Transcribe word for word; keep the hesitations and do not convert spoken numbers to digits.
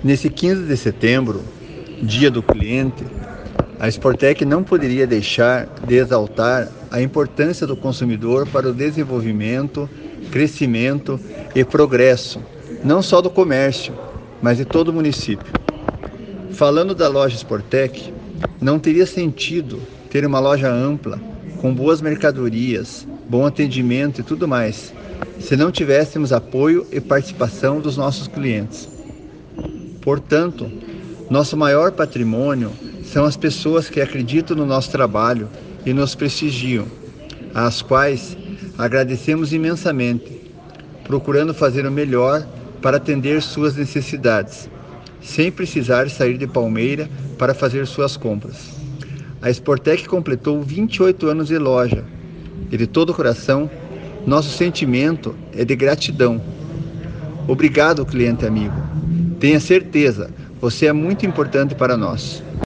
Nesse quinze de setembro, Dia do Cliente, a Sportec não poderia deixar de exaltar a importância do consumidor para o desenvolvimento, crescimento e progresso, não só do comércio, mas de todo o município. Falando da loja Sportec, não teria sentido ter uma loja ampla, com boas mercadorias, bom atendimento e tudo mais, se não tivéssemos apoio e participação dos nossos clientes. Portanto, nosso maior patrimônio são as pessoas que acreditam no nosso trabalho e nos prestigiam, às quais agradecemos imensamente, procurando fazer o melhor para atender suas necessidades, sem precisar sair de Palmeira para fazer suas compras. A Sportec completou vinte e oito anos de loja e, de todo o coração, nosso sentimento é de gratidão. Obrigado, cliente amigo. Tenha certeza, você é muito importante para nós.